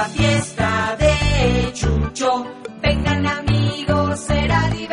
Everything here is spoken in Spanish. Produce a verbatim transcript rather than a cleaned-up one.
la fiesta de Chucho. Vengan amigos, será divertido.